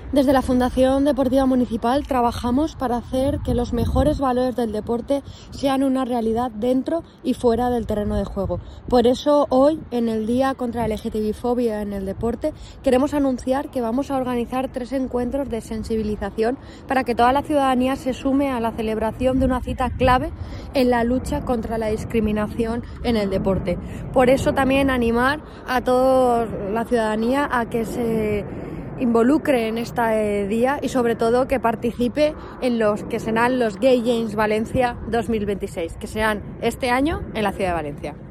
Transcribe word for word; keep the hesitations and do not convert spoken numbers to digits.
Desde la Fundación Deportiva Municipal trabajamos para hacer que los mejores valores del deporte sean una realidad dentro y fuera del terreno de juego. Por eso hoy, en el Día contra la L G T B fobia en el deporte, queremos anunciar que vamos a organizar tres encuentros de sensibilización para que toda la ciudadanía se sume a la celebración de una cita clave en la lucha contra la discriminación en el deporte. Por eso también animar a toda la ciudadanía a que se involucre en este día y sobre todo que participe en los que serán los Gay Games Valencia dos mil veintiséis, que serán este año en la ciudad de Valencia.